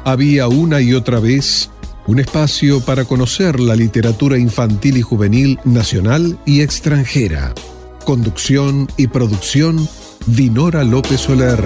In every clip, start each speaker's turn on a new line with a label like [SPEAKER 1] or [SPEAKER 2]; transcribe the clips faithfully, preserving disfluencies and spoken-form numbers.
[SPEAKER 1] Había una y otra vez un espacio para conocer la literatura infantil y juvenil nacional y extranjera. Conducción y producción, Dinora López Soler.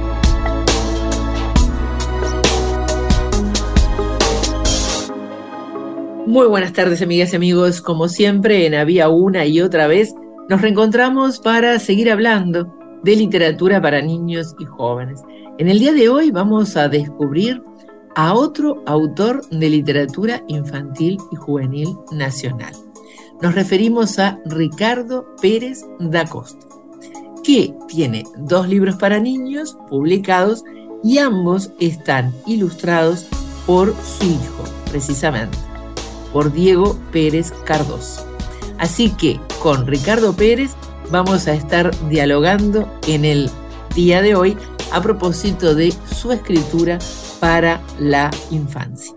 [SPEAKER 2] Muy buenas tardes, amigas y amigos. Como siempre, en Había una y otra vez, nos reencontramos para seguir hablando de literatura para niños y jóvenes. En el día de hoy vamos a descubrir a otro autor de literatura infantil y juvenil nacional. Nos referimos a Ricardo Pérez da Costa, que tiene dos libros para niños publicados y ambos están ilustrados por su hijo, precisamente, por Diego Pérez Cardoso. Así que con Ricardo Pérez vamos a estar dialogando en el día de hoy a propósito de su escritura para la infancia.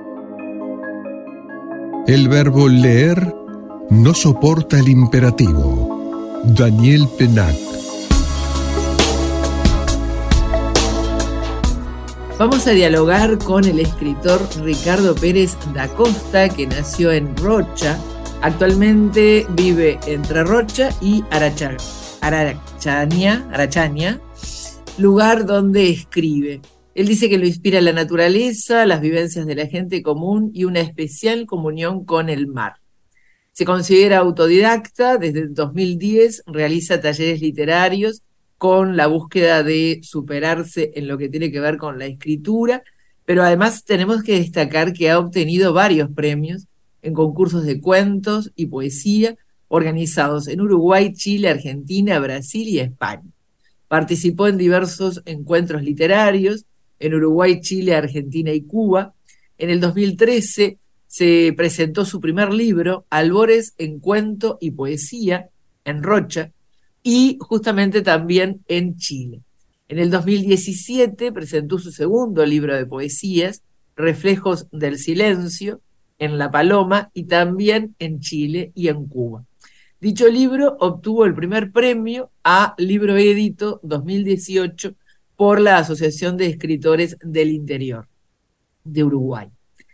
[SPEAKER 1] El verbo leer no soporta el imperativo. Daniel Pennac.
[SPEAKER 2] Vamos a dialogar con el escritor Ricardo Pérez da Costa, que nació en Rocha. Actualmente vive entre Rocha y Aracha, Arachania, Arachania, lugar donde escribe. Él dice que lo inspira la naturaleza, las vivencias de la gente común y una especial comunión con el mar. Se considera autodidacta, desde el dos mil diez realiza talleres literarios con la búsqueda de superarse en lo que tiene que ver con la escritura, pero además tenemos que destacar que ha obtenido varios premios en concursos de cuentos y poesía organizados en Uruguay, Chile, Argentina, Brasil y España. Participó en diversos encuentros literarios en Uruguay, Chile, Argentina y Cuba. En el dos mil trece se presentó su primer libro, Albores en cuento y poesía, en Rocha, y justamente también en Chile. En el dos mil diecisiete presentó su segundo libro de poesías, Reflejos del Silencio, en La Paloma y también en Chile y en Cuba. Dicho libro obtuvo el primer premio a Libro Édito dos mil dieciocho por la Asociación de Escritores del Interior de Uruguay.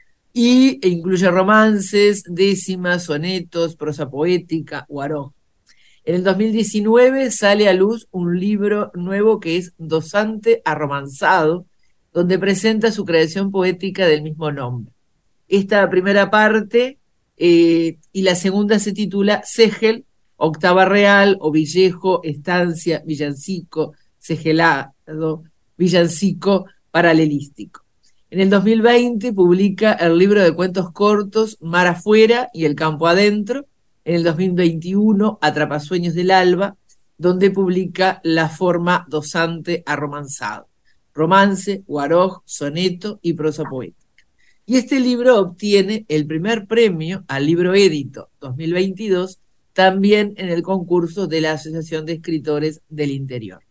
[SPEAKER 2] Y incluye romances, décimas, sonetos, prosa poética, huaró. En el dos mil diecinueve sale a luz un libro nuevo que es Dosante Arromanzado, donde presenta su creación poética del mismo nombre. Esta primera parte eh, y la segunda se titula Segel, Octava Real o Villejo, Estancia, Villancico, Segelado, Villancico Paralelístico. En el dos mil veinte publica el libro de cuentos cortos Mar Afuera y El Campo Adentro. En el dos mil veintiuno, Atrapasueños del Alba, donde publica La Forma Dosante Arromanzado, romance, huaroj, soneto y prosa poética. Y este libro obtiene el primer premio al Libro Édito dos mil veintidós, también en el concurso de la Asociación de Escritores del Interior.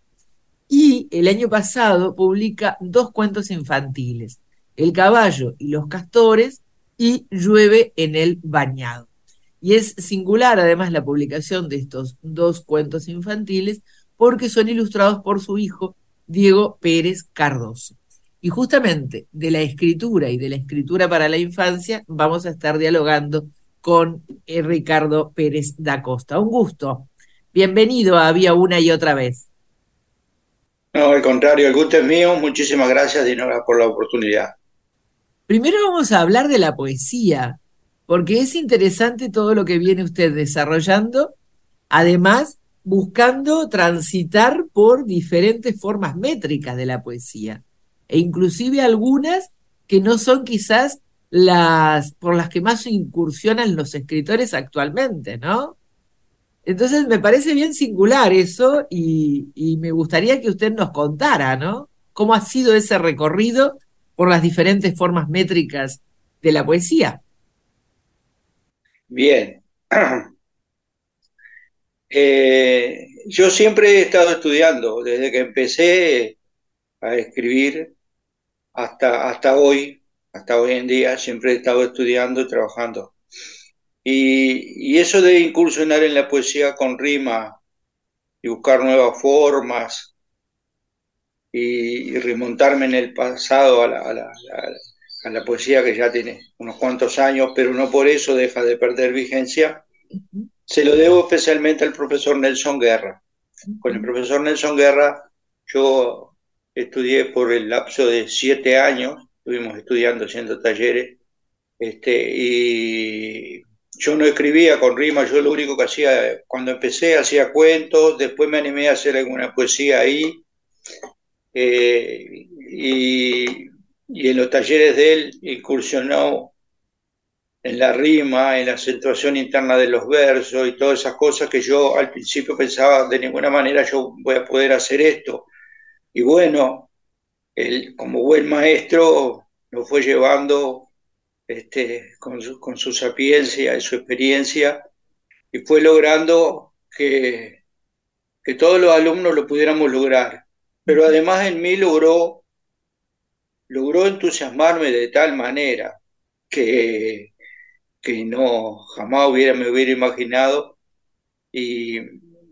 [SPEAKER 2] Y el año pasado publica dos cuentos infantiles, El Caballo y los Castores y Llueve en el Bañado. Y es singular además la publicación de estos dos cuentos infantiles porque son ilustrados por su hijo, Diego Pérez Cardoso. Y justamente de la escritura y de la escritura para la infancia vamos a estar dialogando con eh, Ricardo Pérez da Costa. Un gusto. Bienvenido a Había una y otra vez.
[SPEAKER 3] No, al contrario, el gusto es mío. Muchísimas gracias, Dinora, por la oportunidad.
[SPEAKER 2] Primero vamos a hablar de la poesía, porque es interesante todo lo que viene usted desarrollando, además buscando transitar por diferentes formas métricas de la poesía, e inclusive algunas que no son quizás las por las que más incursionan los escritores actualmente, ¿no? Entonces me parece bien singular eso y, y me gustaría que usted nos contara, ¿no? ¿Cómo ha sido ese recorrido por las diferentes formas métricas de la poesía?
[SPEAKER 3] Bien. Eh, yo siempre he estado estudiando, desde que empecé a escribir hasta, hasta hoy, hasta hoy en día, siempre he estado estudiando y trabajando. Y, y eso de incursionar en la poesía con rima y buscar nuevas formas y, y remontarme en el pasado a la, a, la, a, la, a la poesía que ya tiene unos cuantos años, pero no por eso deja de perder vigencia.
[SPEAKER 2] Ujú,
[SPEAKER 3] Se lo debo especialmente al profesor Nelson Guerra. Con el
[SPEAKER 2] ujú.
[SPEAKER 3] profesor Nelson Guerra yo estudié por el lapso de siete años, estuvimos estudiando, haciendo talleres, este, y yo no escribía con rimas, yo lo único que hacía, cuando empecé, hacía cuentos, después me animé a hacer alguna poesía ahí, eh, y, y en los talleres de él incursionó en la rima, en la acentuación interna de los versos y todas esas cosas que yo al principio pensaba, de ninguna manera yo voy a poder hacer esto. Y bueno, él como buen maestro lo fue llevando este, con, su, con su sapiencia y su experiencia y fue logrando que, que todos los alumnos lo pudiéramos lograr. Pero además en mí logró, logró entusiasmarme de tal manera que, que no jamás hubiera, me hubiera imaginado. Y,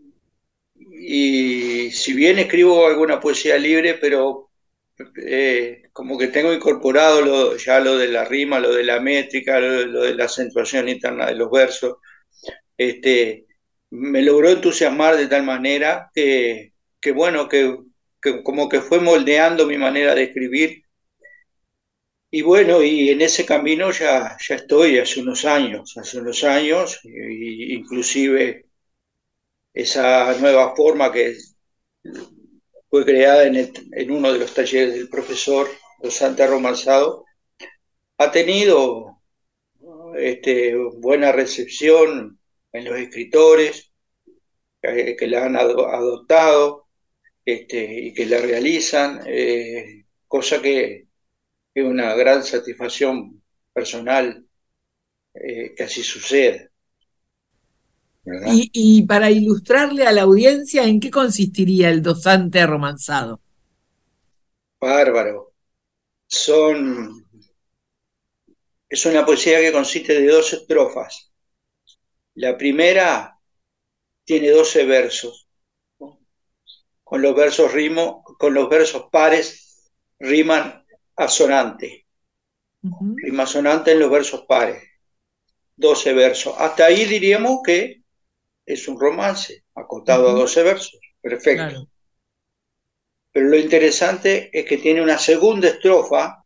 [SPEAKER 3] y si bien escribo alguna poesía libre, pero eh, como que tengo incorporado lo, ya lo de la rima, lo de la métrica, lo, lo de la acentuación interna de los versos, este, me logró entusiasmar de tal manera que, que bueno, que, que como que fue moldeando mi manera de escribir. Y bueno, y en ese camino ya, ya estoy hace unos años, hace unos años, y, inclusive esa nueva forma que fue creada en, el, en uno de los talleres del profesor Dosante Romanzado, ha tenido este, buena recepción en los escritores eh, que la han ado adoptado este, y que la realizan, eh, cosa que es una gran satisfacción personal eh, que así suceda, ¿verdad?
[SPEAKER 2] Y, y para ilustrarle a la audiencia, ¿en qué consistiría el dosante romanzado?
[SPEAKER 3] Bárbaro. Son, es una poesía que consiste de dos estrofas. La primera tiene doce versos, ¿no? Con los versos rimo, con los versos pares riman asonante,
[SPEAKER 2] Ujú,
[SPEAKER 3] rima asonante en los versos pares, doce versos. Hasta ahí diríamos que es un romance acotado a
[SPEAKER 2] ujú,
[SPEAKER 3] doce versos, perfecto.
[SPEAKER 2] claro.
[SPEAKER 3] Pero lo interesante es que tiene una segunda estrofa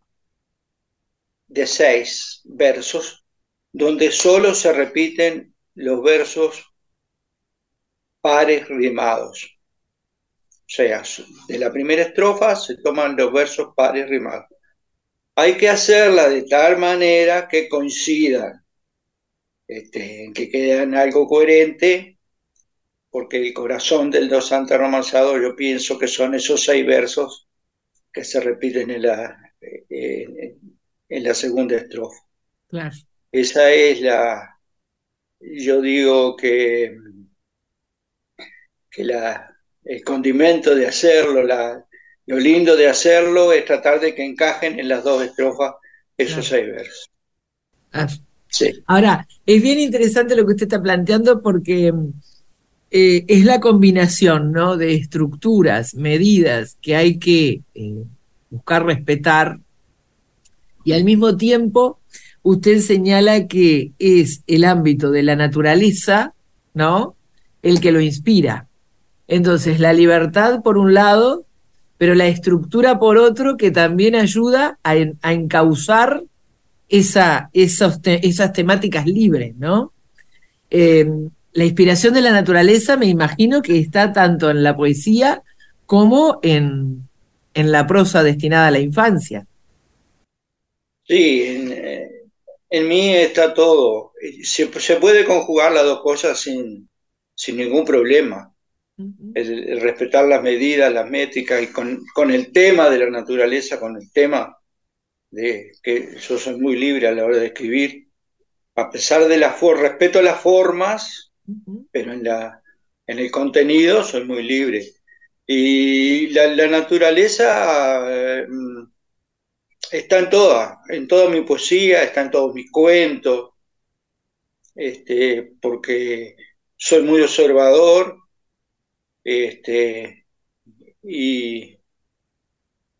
[SPEAKER 3] de seis versos, donde solo se repiten los versos pares rimados. O sea, de la primera estrofa se toman los versos pares rimados. Hay que hacerla de tal manera que coincidan, este, en que queden algo coherente, porque el corazón del dosante romanzado yo pienso que son esos seis versos que se repiten en la, en, en la segunda estrofa.
[SPEAKER 2] Claro.
[SPEAKER 3] Esa es la, yo digo que, que la, el condimento de hacerlo, la, lo lindo de hacerlo es tratar de que encajen en las dos estrofas esos
[SPEAKER 2] Claro.
[SPEAKER 3] seis versos.
[SPEAKER 2] Ah,
[SPEAKER 3] Sí.
[SPEAKER 2] ahora, es bien interesante lo que usted está planteando porque eh, es la combinación, ¿no?, de estructuras, medidas que hay que eh, buscar respetar y al mismo tiempo usted señala que es el ámbito de la naturaleza, ¿no?, el que lo inspira. Entonces, la libertad por un lado, pero la estructura por otro, que también ayuda a, en, a encauzar esa, esos te, esas temáticas libres, ¿no? Eh, la inspiración de la naturaleza me imagino que está tanto en la poesía como en, en la prosa destinada a la infancia.
[SPEAKER 3] Sí, en, eh, en mí está todo. Se, se puede conjugar las dos cosas sin, sin ningún problema.
[SPEAKER 2] Uh-huh.
[SPEAKER 3] El, el respetar las medidas, las métricas y con, con el tema de la naturaleza, con el tema de que yo soy muy libre a la hora de escribir, a pesar de la for respeto a las formas,
[SPEAKER 2] Uh-huh.
[SPEAKER 3] pero en, la, en el contenido soy muy libre. Y la, la naturaleza eh, está en toda, en toda mi poesía, está en todos mis cuentos, este, porque soy muy observador, este, y,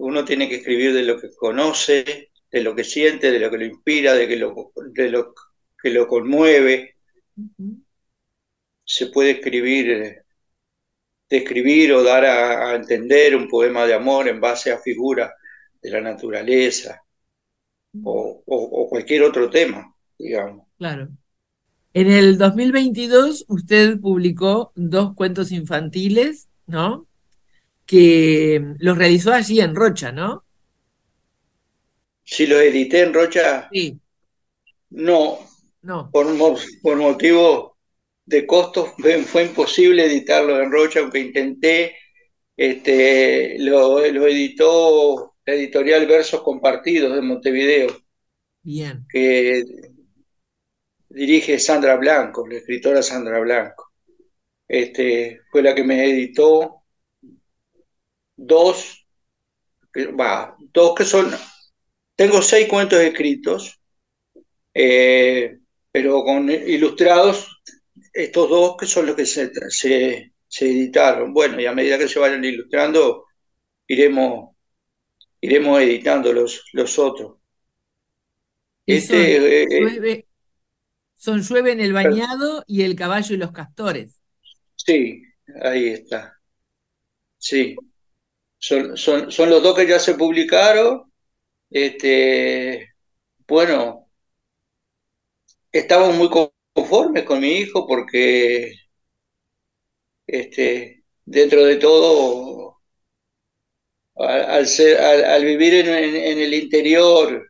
[SPEAKER 3] Uno tiene que escribir de lo que conoce, de lo que siente, de lo que lo inspira, de, que lo, de lo que lo conmueve.
[SPEAKER 2] Ujú.
[SPEAKER 3] Se puede escribir, describir o dar a, a entender un poema de amor en base a figuras de la naturaleza o, o, o cualquier otro tema, digamos.
[SPEAKER 2] Claro. En el dos mil veintidós usted publicó dos cuentos infantiles, ¿no? Que los realizó allí en Rocha, ¿no?
[SPEAKER 3] Si lo edité en Rocha,
[SPEAKER 2] Sí.
[SPEAKER 3] no,
[SPEAKER 2] No,
[SPEAKER 3] por, mo- por motivo de costos fue, fue imposible editarlo en Rocha, aunque intenté. Este, lo, lo editó la editorial Versos Compartidos de Montevideo,
[SPEAKER 2] bien.
[SPEAKER 3] que dirige Sandra Blanco, la escritora Sandra Blanco. Este, fue la que me editó dos, que- va, dos que son, tengo seis cuentos escritos, eh, pero con ilustrados, estos dos que son los que se, se, se editaron. Bueno, y a medida que se vayan ilustrando, iremos, iremos editando los, los otros.
[SPEAKER 2] Que son
[SPEAKER 3] Este, eh,
[SPEAKER 2] llueve, son llueve en el
[SPEAKER 3] eh,
[SPEAKER 2] bañado y el caballo y los castores.
[SPEAKER 3] sí, ahí está. Sí, son, son, son los dos que ya se publicaron. Este, bueno, estamos muy conformes con mi hijo porque este, dentro de todo, al, al ser, al, al vivir en, en, en, el interior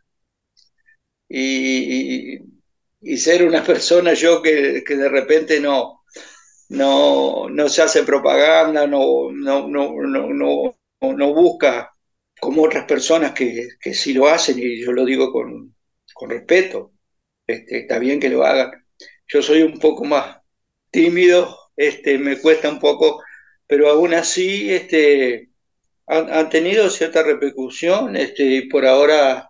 [SPEAKER 3] y, y, y, ser una persona yo que, que de repente no, no, no se hace propaganda, no, no, no, no, no, no busca como otras personas que, que sí lo hacen, y yo lo digo con, con respeto, este, está bien que lo hagan. Yo soy un poco más tímido, este, me cuesta un poco, pero aún así este, han, han tenido cierta repercusión, este, y por ahora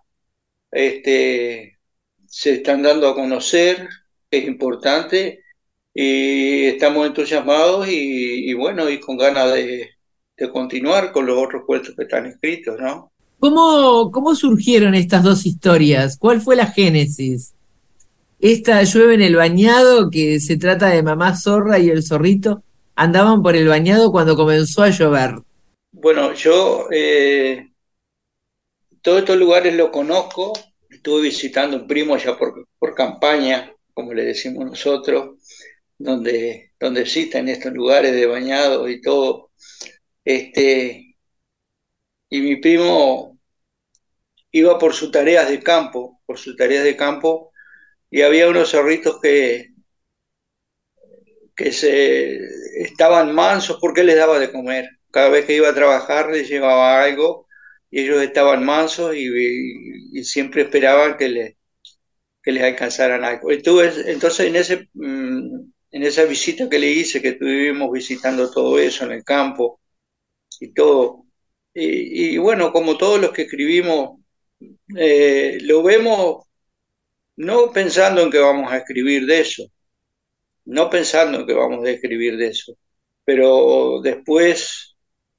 [SPEAKER 3] este, se están dando a conocer, es importante, y estamos entusiasmados y, y bueno, y con ganas de, de continuar con los otros cuentos que están escritos, ¿no?
[SPEAKER 2] ¿Cómo, cómo surgieron estas dos historias? ¿Cuál fue la génesis? Esta llueve en el bañado, que se trata de mamá zorra y el zorrito, andaban por el bañado cuando comenzó a llover.
[SPEAKER 3] Bueno, yo eh, todos estos lugares los conozco, estuve visitando un primo allá por, por campaña, como le decimos nosotros, donde, donde existen estos lugares de bañado y todo. Este, y mi primo iba por sus tareas de campo, por sus tareas de campo, y había unos zorritos que, que se estaban mansos porque él les daba de comer. Cada vez que iba a trabajar les llevaba algo y ellos estaban mansos y, y, y siempre esperaban que, le, que les alcanzaran algo. Entonces, entonces en, ese, mm, en esa visita que le hice, que estuvimos visitando todo eso en el campo y todo, y, y bueno, como todos los que escribimos, eh, lo vemos no pensando en que vamos a escribir de eso, no pensando en que vamos a escribir de eso, pero después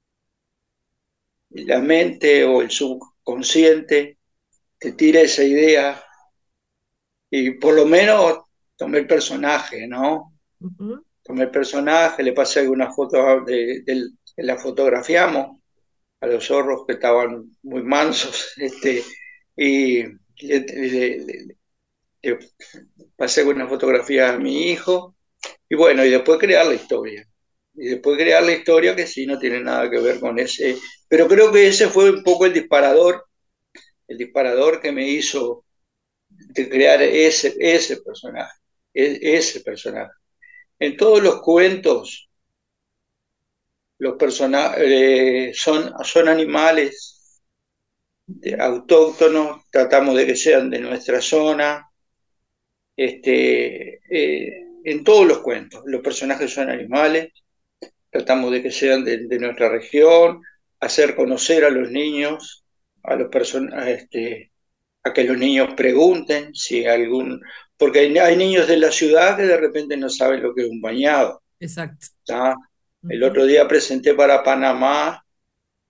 [SPEAKER 3] la mente o el subconsciente te tira esa idea y por lo menos tomé el personaje, ¿no?
[SPEAKER 2] Ujú.
[SPEAKER 3] Tomé el personaje, le pasé algunas fotos, de, de, de la fotografiamos a los zorros que estaban muy mansos, este, y le, le, le, le pasé algunas fotografías a mi hijo, y bueno, y después crear la historia. Y después crear la historia que sí no tiene nada que ver con ese, pero creo que ese fue un poco el disparador, el disparador que me hizo de crear ese, ese personaje, ese personaje. En todos los cuentos, los personajes eh, son, son animales de, autóctonos, tratamos de que sean de nuestra zona, este, eh, en todos los cuentos, los personajes son animales, tratamos de que sean de, de nuestra región, hacer conocer a los niños, a los person a, este, a que los niños pregunten si algún, porque hay, hay, niños de la ciudad que de repente no saben lo que es un bañado.
[SPEAKER 2] Exacto.
[SPEAKER 3] ¿Tá? El
[SPEAKER 2] Ujú.
[SPEAKER 3] otro día presenté para Panamá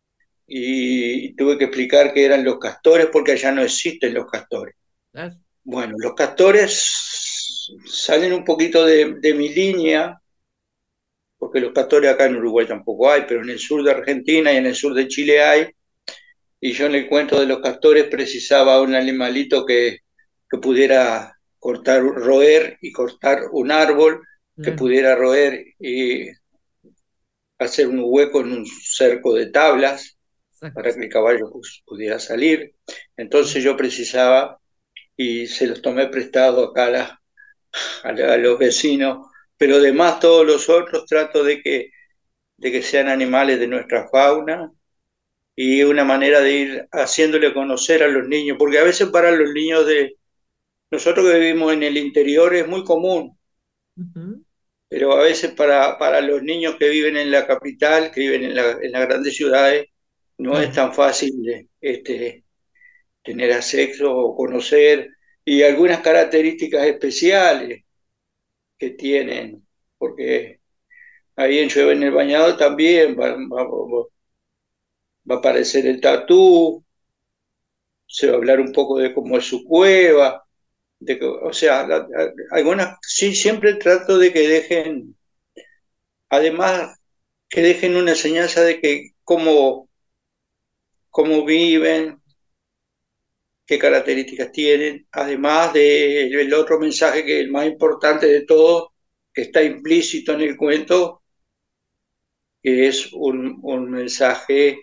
[SPEAKER 3] y tuve que explicar qué eran los castores porque allá no existen los castores.
[SPEAKER 2] Claro.
[SPEAKER 3] Bueno, los castores salen un poquito de, de mi línea, porque los castores acá en Uruguay tampoco hay, pero en el sur de Argentina y en el sur de Chile hay, y yo en el cuento de los castores precisaba un animalito que, que pudiera cortar, roer y cortar un árbol, que
[SPEAKER 2] Claro.
[SPEAKER 3] pudiera roer y hacer un hueco en un cerco de tablas para
[SPEAKER 2] Exacto.
[SPEAKER 3] que el caballo pues, pudiera salir. Entonces yo precisaba y se los tomé prestado acá a, la, a, la, a los vecinos, pero además todos los otros trato de que, de que sean animales de nuestra fauna y una manera de ir haciéndole conocer a los niños, porque a veces para los niños de nosotros que vivimos en el interior es muy común,
[SPEAKER 2] Ujú.
[SPEAKER 3] pero a veces para, para los niños que viven en la capital, que viven en, la, en las grandes ciudades, no es
[SPEAKER 2] Claro.
[SPEAKER 3] tan fácil de, este, tener acceso o conocer y algunas características especiales que tienen, porque ahí en Llueve en el Bañado también va, va, va a aparecer el tatú, se va a hablar un poco de cómo es su cueva, de que, o sea, la, la, algunas, sí, siempre trato de que dejen, además, que dejen una enseñanza de que cómo, cómo viven, qué características tienen, además del otro mensaje que es el más importante de todo, que está implícito en el cuento, que es un, un mensaje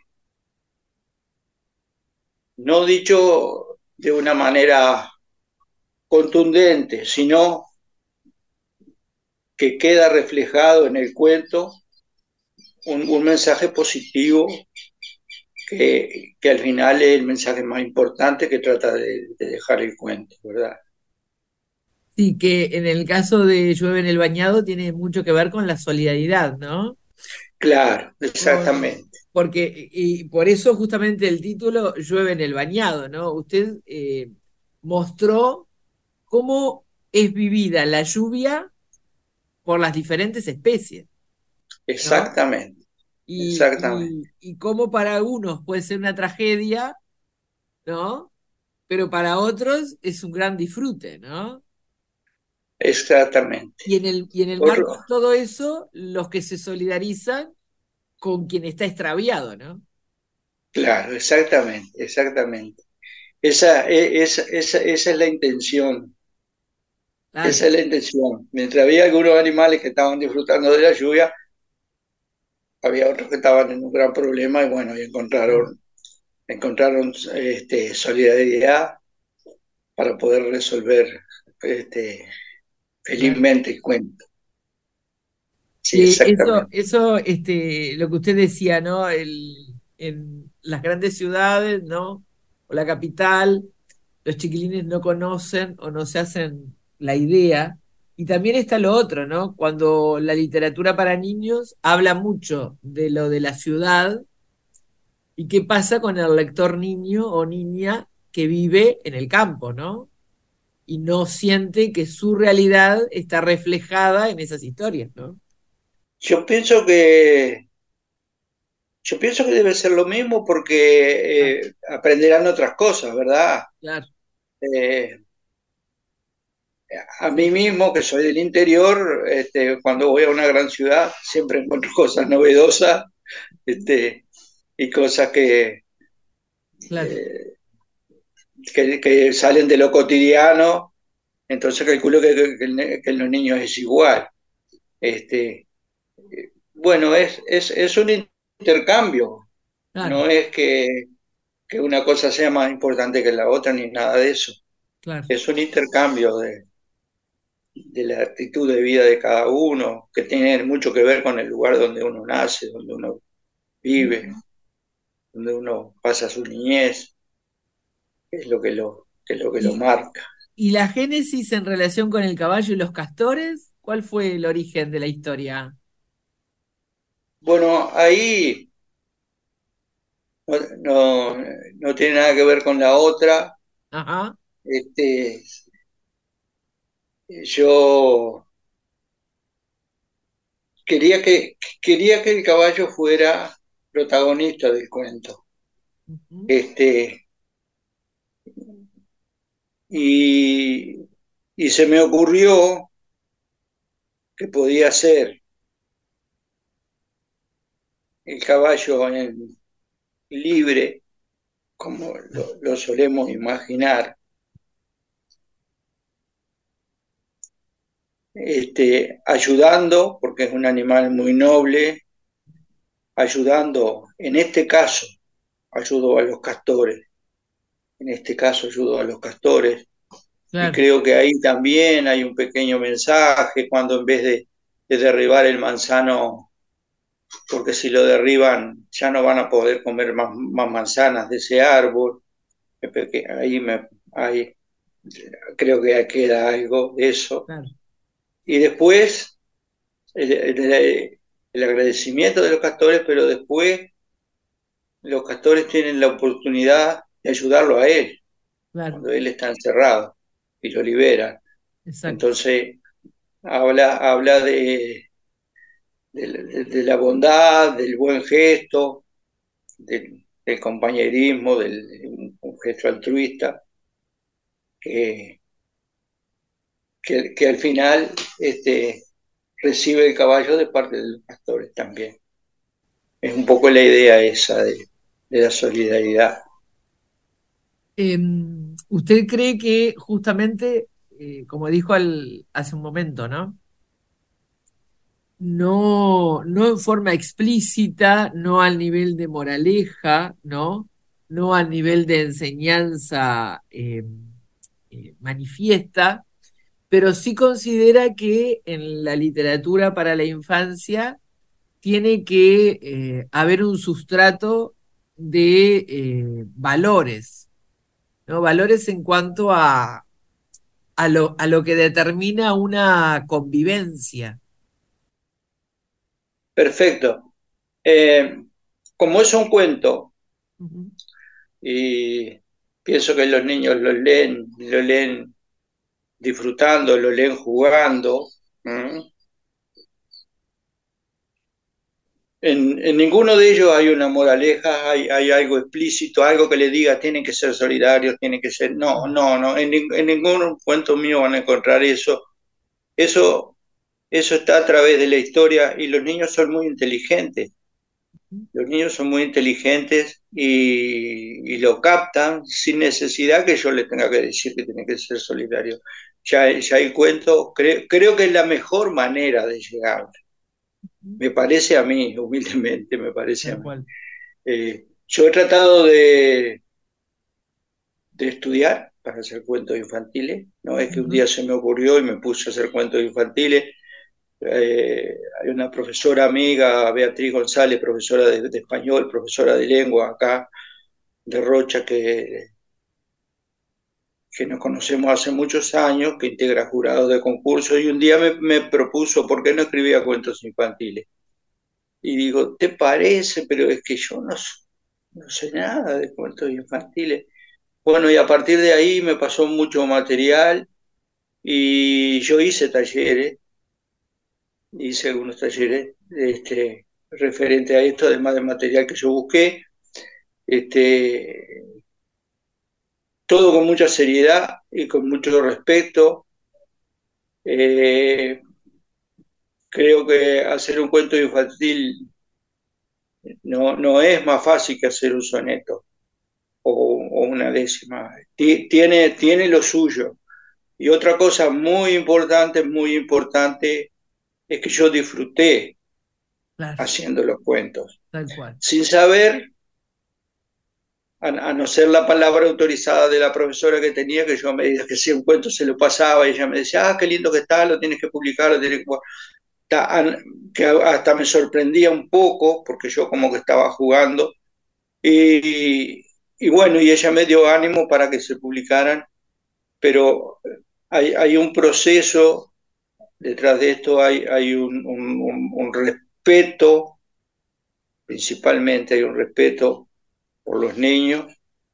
[SPEAKER 3] no dicho de una manera contundente, sino que queda reflejado en el cuento un, un mensaje positivo que, que, al final es el mensaje más importante que trata de, de dejar el cuento, ¿verdad?
[SPEAKER 2] Sí, que en el caso de Llueve en el Bañado tiene mucho que ver con la solidaridad, ¿no?
[SPEAKER 3] Claro,
[SPEAKER 2] Con-
[SPEAKER 3] exactamente,
[SPEAKER 2] porque, y por eso justamente el título Llueve en el Bañado, ¿no? Usted eh, mostró cómo es vivida la lluvia por las diferentes especies, ¿no?
[SPEAKER 3] exactamente,
[SPEAKER 2] Y,
[SPEAKER 3] exactamente,
[SPEAKER 2] y, y cómo para unos puede ser una tragedia, ¿no? Pero para otros es un gran disfrute, ¿no?
[SPEAKER 3] exactamente.
[SPEAKER 2] Y en el, y en el marco
[SPEAKER 3] Otro,
[SPEAKER 2] de todo eso, los que se solidarizan con quien está extraviado, ¿no?
[SPEAKER 3] claro, exactamente, exactamente. Esa, e- esa, esa, esa es la intención,
[SPEAKER 2] Claro.
[SPEAKER 3] esa es la intención. Mientras había algunos animales que estaban disfrutando de la lluvia, había otros que estaban en un gran problema y bueno, y
[SPEAKER 2] Claro.
[SPEAKER 3] encontraron, encontraron este, solidaridad para poder resolver este,
[SPEAKER 2] Claro.
[SPEAKER 3] felizmente el cuento. Sí,
[SPEAKER 2] Que eso,
[SPEAKER 3] exactamente.
[SPEAKER 2] eso, este, lo que usted decía, ¿no? El, en las grandes ciudades, ¿no? O la capital, los chiquilines no conocen o no se hacen la idea. Y también está lo otro, ¿no? Cuando la literatura para niños habla mucho de lo de la ciudad y qué pasa con el lector niño o niña que vive en el campo, ¿no? Y no siente que su realidad está reflejada en esas historias, ¿no?
[SPEAKER 3] Yo pienso que, yo pienso que debe ser lo mismo
[SPEAKER 2] Ah,
[SPEAKER 3] porque eh, aprenderán otras cosas, ¿verdad?
[SPEAKER 2] claro,
[SPEAKER 3] Eh, a mí
[SPEAKER 2] sí,
[SPEAKER 3] mismo, que soy del interior, este, cuando voy a una gran ciudad, siempre encuentro cosas novedosas, este, y cosas que,
[SPEAKER 2] claro,
[SPEAKER 3] eh, que, que salen de lo cotidiano, entonces calculo que, que, que el- que los niños es igual. Este, bueno, es, es, es un intercambio,
[SPEAKER 2] claro,
[SPEAKER 3] no es que, que una cosa sea más importante que la otra ni nada de eso.
[SPEAKER 2] claro.
[SPEAKER 3] Es un intercambio de, de la actitud de vida de cada uno, que tiene mucho que ver con el lugar donde uno nace, donde uno vive,
[SPEAKER 2] Ujú.
[SPEAKER 3] donde uno pasa su niñez, que es lo que lo, que es lo, que lo
[SPEAKER 2] ¿Y,
[SPEAKER 3] marca.
[SPEAKER 2] y la génesis en relación con el caballo y los castores? ¿Cuál fue el origen de la historia?
[SPEAKER 3] Bueno, ahí no, no, no tiene nada que ver con la otra.
[SPEAKER 2] Ajá,
[SPEAKER 3] Este, yo quería que, quería que el caballo fuera protagonista del cuento.
[SPEAKER 2] Ujú.
[SPEAKER 3] Este, y, y se me ocurrió que podía ser el caballo en- libre, como lo, lo solemos imaginar, este, ayudando, porque es un animal muy noble, ayudando, en este caso, ayudó a los castores, en este caso ayudó a los castores, y
[SPEAKER 2] Claro,
[SPEAKER 3] creo que ahí también hay un pequeño mensaje cuando en vez de, de derribar el manzano, porque si lo derriban ya no van a poder comer más, más manzanas de ese árbol, ahí me, ahí creo que queda algo de eso.
[SPEAKER 2] claro,
[SPEAKER 3] Y después el, el, el agradecimiento de los castores, pero después los castores tienen la oportunidad de ayudarlo a él,
[SPEAKER 2] claro,
[SPEAKER 3] cuando él está encerrado y lo liberan.
[SPEAKER 2] exacto.
[SPEAKER 3] Entonces, habla, habla de, de, de la bondad, del buen gesto, del, del compañerismo, del un gesto altruista, que, que, que al final este, recibe el caballo de parte de los pastores también. Es un poco la idea esa de, de la solidaridad.
[SPEAKER 2] Em, ¿usted cree que justamente, eh, como dijo al- hace un momento, ¿no? No, no en forma explícita, no al nivel de moraleja, ¿no? No al nivel de enseñanza em, eh, manifiesta, pero sí considera que en la literatura para la infancia tiene que eh, haber un sustrato de eh, valores, ¿no? Valores en cuanto a, a lo, a lo que determina una convivencia.
[SPEAKER 3] Perfecto. Eh, como es un cuento,
[SPEAKER 2] Ujú.
[SPEAKER 3] y pienso que los niños lo leen, lo leen disfrutando, lo leen jugando. ¿Mm? En, en ninguno de ellos hay una moraleja, hay, hay algo explícito, algo que le diga, tienen que ser solidarios, tienen que ser... No, no, no, en, nin- en ningún cuento mío van a encontrar eso. Eso, eso está a través de la historia y los niños son muy inteligentes. Los niños son muy inteligentes y, y lo captan sin necesidad que yo les tenga que decir que tienen que ser solidarios. Ya, ya el cuento, cre- creo que es la mejor manera de llegar. Me parece a mí, humildemente, me parece a
[SPEAKER 2] Tal
[SPEAKER 3] mí.
[SPEAKER 2] cual.
[SPEAKER 3] Eh, yo he tratado de, de estudiar para hacer cuentos infantiles. No es que un
[SPEAKER 2] Ujú.
[SPEAKER 3] día se me ocurrió y me puse a hacer cuentos infantiles. Eh, hay una profesora amiga, Beatriz González, profesora de, de español, profesora de lengua acá de Rocha, que, que nos conocemos hace muchos años, que integra jurados de concurso, y un día me, me propuso por qué no escribía cuentos infantiles. Y digo, ¿te parece? Pero es que yo no, no sé nada de cuentos infantiles. Bueno, y a partir de ahí me pasó mucho material y yo hice talleres, hice algunos talleres este, referente a esto, además del material que yo busqué, este, todo con mucha seriedad y con mucho respeto. Eh, creo que hacer un cuento infantil no, no es más fácil que hacer un soneto o, o una décima. Tiene, tiene lo suyo. Y otra cosa muy importante, muy importante, es que yo disfruté
[SPEAKER 2] Claro,
[SPEAKER 3] haciendo los cuentos,
[SPEAKER 2] tal cual.
[SPEAKER 3] sin saber, a, a no ser la palabra autorizada de la profesora que tenía, que yo a medida que hacía un cuento se lo pasaba y ella me decía, ah, qué lindo que está, lo tienes que publicar, lo tienes que... que hasta me sorprendía un poco, porque yo como que estaba jugando, y, y bueno, y ella me dio ánimo para que se publicaran, pero hay, hay un proceso, detrás de esto hay, hay un, un, un respeto, principalmente hay un respeto por los niños,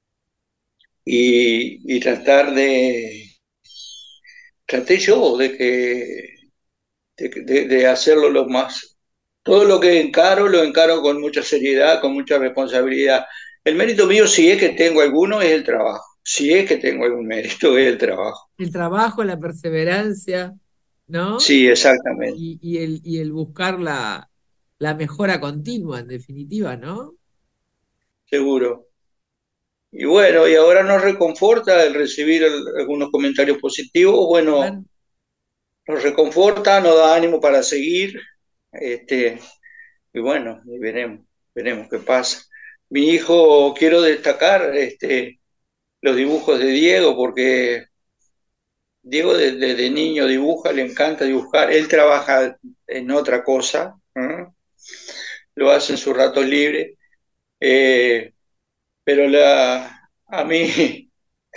[SPEAKER 3] y, y tratar de, traté yo de que de, de, de hacerlo lo más... Todo lo que encaro, lo encaro con mucha seriedad, con mucha responsabilidad. El mérito mío, si es que tengo alguno, es el trabajo. Si es que tengo algún mérito, es el trabajo.
[SPEAKER 2] El trabajo, la perseverancia, ¿no?
[SPEAKER 3] Sí, exactamente,
[SPEAKER 2] Y, y el, y el buscar la, la mejora continua, en definitiva, ¿no?
[SPEAKER 3] seguro. Y bueno, y ahora nos reconforta el recibir el- algunos comentarios positivos. Bueno,
[SPEAKER 2] Claro.
[SPEAKER 3] nos reconforta, nos da ánimo para seguir. Este, y bueno, y veremos, veremos qué pasa. Mi hijo, quiero destacar este, los dibujos de Diego, porque Diego desde de niño dibuja, le encanta dibujar. Él trabaja en otra cosa, ¿eh? Lo hace en sus ratos libres, eh, pero la, a mí,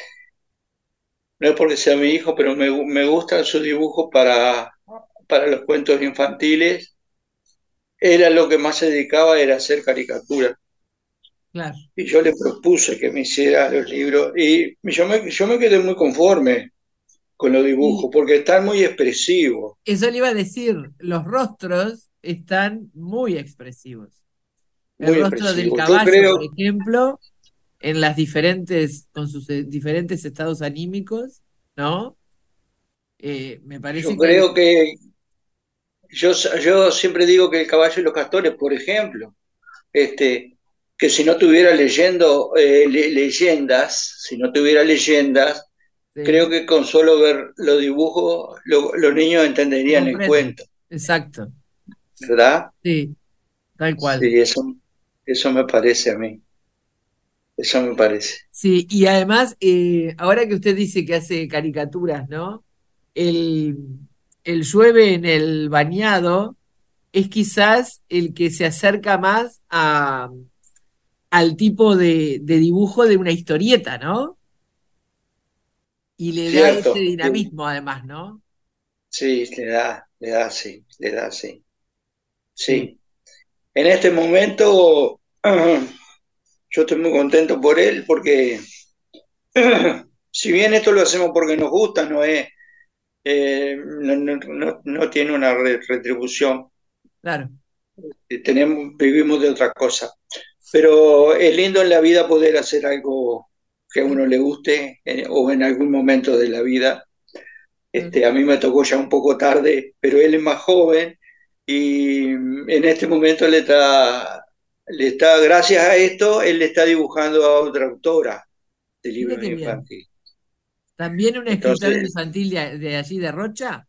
[SPEAKER 3] no es porque sea mi hijo, pero me, me gustan sus dibujos para, para los cuentos infantiles. Él a lo que más se dedicaba era hacer caricaturas.
[SPEAKER 2] Claro.
[SPEAKER 3] Y yo le propuse que me hiciera los libros y yo me, yo me quedé muy conforme con los dibujos
[SPEAKER 2] Y
[SPEAKER 3] porque están muy expresivos,
[SPEAKER 2] eso le iba a decir, los rostros están muy expresivos. El
[SPEAKER 3] muy
[SPEAKER 2] rostro del
[SPEAKER 3] expresivos. Yo
[SPEAKER 2] caballo, por
[SPEAKER 3] creo,
[SPEAKER 2] ejemplo, en las diferentes, con sus eh, diferentes estados anímicos, ¿no? Eh, me
[SPEAKER 3] yo
[SPEAKER 2] parece que
[SPEAKER 3] creo que yo, yo siempre digo que el caballo y los castores, por ejemplo, este, que si no tuviera leyendo eh, le- leyendas, si no tuviera leyendas, creo
[SPEAKER 2] sí,
[SPEAKER 3] que con solo ver los dibujos lo- los niños
[SPEAKER 2] se
[SPEAKER 3] entenderían el
[SPEAKER 2] comprende.
[SPEAKER 3] cuento,
[SPEAKER 2] Exacto.
[SPEAKER 3] ¿verdad?
[SPEAKER 2] Sí, tal cual.
[SPEAKER 3] Sí, eso, eso me parece a mí, eso me parece.
[SPEAKER 2] Sí, y además, eh, ahora que usted dice que hace caricaturas, ¿no? El, el llueve en el bañado es quizás el que se acerca más a, al tipo de, de dibujo de una historieta, ¿no? Y le da ese
[SPEAKER 3] Cierto, sí,
[SPEAKER 2] dinamismo además, ¿no?
[SPEAKER 3] sí, le da, le da, sí, le da, sí,
[SPEAKER 2] Sí,
[SPEAKER 3] sí. En este momento yo estoy muy contento por él porque si bien esto lo hacemos porque nos gusta, no es, eh, no, no- no- no tiene una re- retribución,
[SPEAKER 2] claro.
[SPEAKER 3] eh, tenemos, vivimos de otra cosa. Pero es lindo en la vida poder hacer algo que a
[SPEAKER 2] Sí,
[SPEAKER 3] uno le guste eh, o en algún momento de la vida.
[SPEAKER 2] claro.
[SPEAKER 3] Este, a mí me tocó ya un poco tarde, pero él es más joven y en este momento le está, le está, gracias a esto, él le está dibujando a otra autora de
[SPEAKER 2] Mire
[SPEAKER 3] libros
[SPEAKER 2] qué bien.
[SPEAKER 3] infantiles.
[SPEAKER 2] ¿También un escritor
[SPEAKER 3] Entonces,
[SPEAKER 2] infantil de, de allí de Rocha?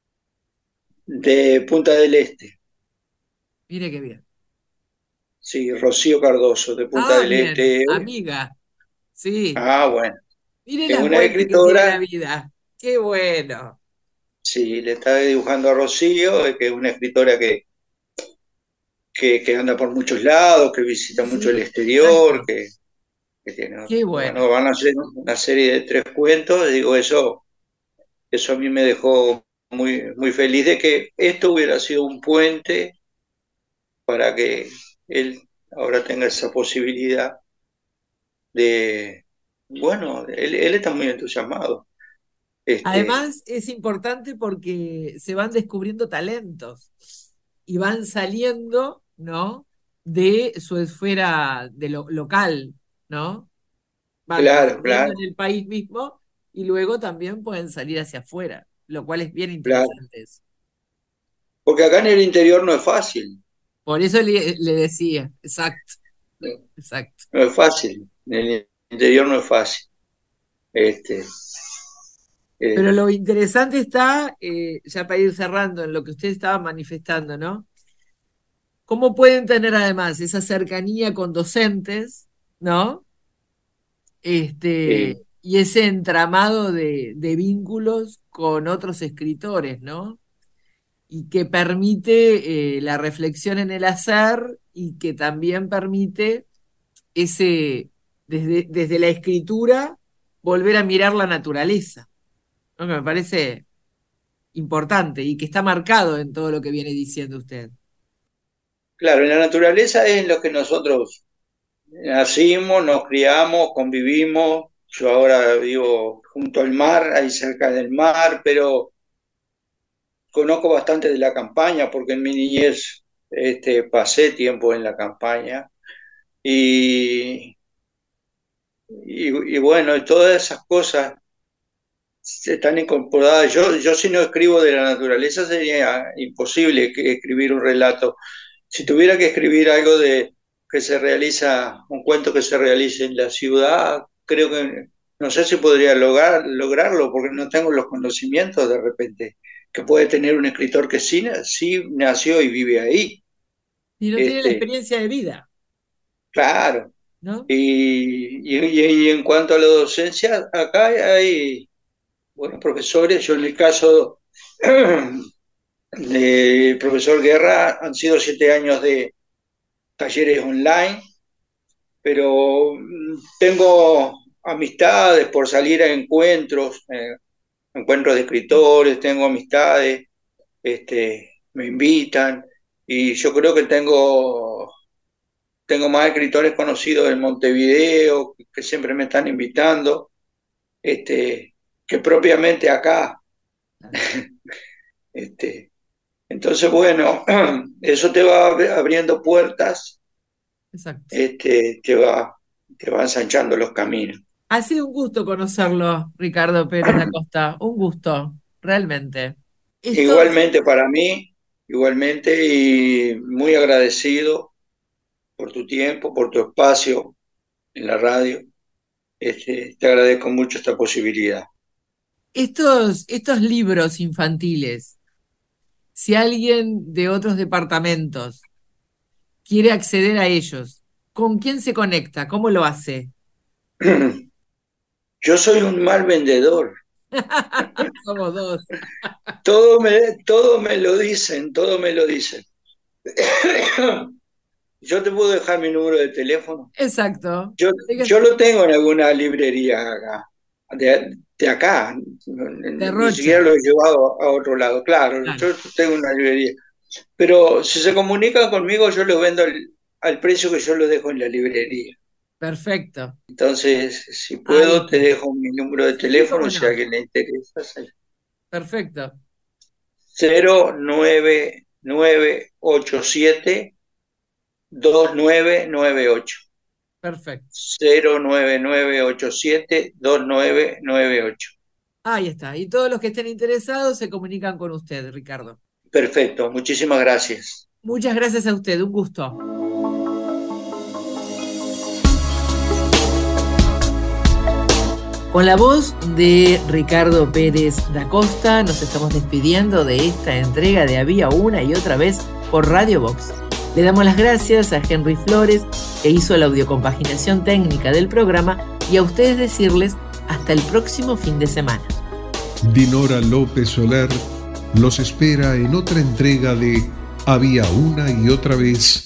[SPEAKER 3] de Punta del Este,
[SPEAKER 2] Mire qué bien.
[SPEAKER 3] sí, Rocío Cardoso, de Punta
[SPEAKER 2] Ah,
[SPEAKER 3] del
[SPEAKER 2] bien,
[SPEAKER 3] Este.
[SPEAKER 2] amiga. Sí.
[SPEAKER 3] Ah, bueno,
[SPEAKER 2] Mire
[SPEAKER 3] es
[SPEAKER 2] las
[SPEAKER 3] una
[SPEAKER 2] vueltas que tiene la
[SPEAKER 3] escritora,
[SPEAKER 2] vida. Qué bueno.
[SPEAKER 3] sí, le está dibujando a Rocío, eh, que es una escritora que, que, que anda por muchos lados, que visita
[SPEAKER 2] Sí,
[SPEAKER 3] mucho el
[SPEAKER 2] sí,
[SPEAKER 3] exterior,
[SPEAKER 2] exacto.
[SPEAKER 3] que, que tiene,
[SPEAKER 2] Qué
[SPEAKER 3] bueno,
[SPEAKER 2] bueno.
[SPEAKER 3] van a hacer una serie de tres cuentos, digo, eso, eso a mí me dejó muy, muy feliz de que esto hubiera sido un puente para que él ahora tenga esa posibilidad de, bueno, él, él está muy entusiasmado. Este,
[SPEAKER 2] Además, es importante porque se van descubriendo talentos y van saliendo, ¿no? De su esfera de lo local, ¿no? Van
[SPEAKER 3] claro,
[SPEAKER 2] trascendiendo
[SPEAKER 3] claro,
[SPEAKER 2] en el país mismo y luego también pueden salir hacia afuera, lo cual es bien
[SPEAKER 3] claro.
[SPEAKER 2] interesante eso.
[SPEAKER 3] Porque acá en el interior no es fácil,
[SPEAKER 2] Por eso le, le decía, exacto,
[SPEAKER 3] no,
[SPEAKER 2] exacto.
[SPEAKER 3] no es fácil, en el interior no es fácil. Este,
[SPEAKER 2] Pero
[SPEAKER 3] eh,
[SPEAKER 2] lo interesante está, eh, ya para ir cerrando en lo que usted estaba manifestando, ¿no? ¿Cómo pueden tener además esa cercanía con docentes, ¿no? Este,
[SPEAKER 3] sí,
[SPEAKER 2] y ese entramado de, de vínculos con otros escritores, ¿no? Y que permite eh, la reflexión en el hacer y que también permite ese, desde, desde la escritura, volver a mirar la naturaleza, ¿no? Que me parece importante y que está marcado en todo lo que viene diciendo usted.
[SPEAKER 3] claro, en la naturaleza es en lo que nosotros nacimos, nos criamos, convivimos. Yo ahora vivo junto al mar, ahí cerca del mar, pero conozco bastante de la campaña porque en mi niñez este, pasé tiempo en la campaña. Y y, y bueno, todas esas cosas están incorporadas. Yo, yo si no escribo de la naturaleza sería imposible que escribir un relato. Si tuviera que escribir algo de que se realiza, un cuento que se realice en la ciudad, creo que no sé si podría lograr, lograrlo porque no tengo los conocimientos de repente que puede tener un escritor que sí, sí nació y vive ahí.
[SPEAKER 2] Y no tiene la
[SPEAKER 3] Este,
[SPEAKER 2] experiencia de vida,
[SPEAKER 3] claro.
[SPEAKER 2] ¿no?
[SPEAKER 3] Y, y, y en cuanto a la docencia, acá hay buenos profesores. Yo en el caso del profesor Guerra han sido siete años de talleres online, pero mm, tengo amistades por salir a encuentros, eh, encuentros de escritores, tengo amistades, este, me invitan y yo creo que tengo, tengo más escritores conocidos en Montevideo que siempre me están invitando, este, que propiamente acá. Este, entonces, bueno, eso te va abriendo puertas,
[SPEAKER 2] Exacto.
[SPEAKER 3] este, te va, te va ensanchando los caminos.
[SPEAKER 2] Ha sido un gusto conocerlo, Ricardo Pérez da Costa. Un gusto, realmente. Estos,
[SPEAKER 3] Igualmente para mí, igualmente y muy agradecido por tu tiempo, por tu espacio en la radio. Este, te agradezco mucho esta posibilidad.
[SPEAKER 2] estos, estos libros infantiles, si alguien de otros departamentos quiere acceder a ellos, ¿con quién se conecta? ¿Cómo lo hace?
[SPEAKER 3] Yo soy un mal vendedor.
[SPEAKER 2] Somos dos.
[SPEAKER 3] Todo me, todo me lo dicen, todo me lo dicen. Yo te puedo dejar mi número de teléfono.
[SPEAKER 2] Exacto.
[SPEAKER 3] Yo, yo lo tengo en alguna librería acá, de, de acá,
[SPEAKER 2] De
[SPEAKER 3] ni siquiera
[SPEAKER 2] Rocha.
[SPEAKER 3] lo he llevado a otro lado, claro,
[SPEAKER 2] Claro.
[SPEAKER 3] yo tengo una librería. Pero si se comunican conmigo, yo lo vendo al, al precio que yo lo dejo en la librería.
[SPEAKER 2] Perfecto.
[SPEAKER 3] Entonces, si
[SPEAKER 2] Ahí
[SPEAKER 3] puedo, te
[SPEAKER 2] está.
[SPEAKER 3] dejo mi número de
[SPEAKER 2] Sí, sí,
[SPEAKER 3] teléfono
[SPEAKER 2] cómo
[SPEAKER 3] si a
[SPEAKER 2] no.
[SPEAKER 3] alguien le interesa.
[SPEAKER 2] Perfecto.
[SPEAKER 3] cero nueve nueve ocho siete dos nueve nueve ocho.
[SPEAKER 2] Perfecto.
[SPEAKER 3] cero nueve nueve ocho siete dos nueve nueve ocho.
[SPEAKER 2] Ahí está. Y todos los que estén interesados se comunican con usted, Ricardo.
[SPEAKER 3] Perfecto, muchísimas gracias.
[SPEAKER 2] Muchas gracias a usted. Un gusto. Con la voz de Ricardo Pérez da Costa nos estamos despidiendo de esta entrega de Había una y otra vez por Radio Vox. Le damos las gracias a Henry Flores, que hizo la audiocompaginación técnica del programa, y a ustedes decirles hasta el próximo fin de semana.
[SPEAKER 1] Dinora López Soler los espera en otra entrega de Había una y otra vez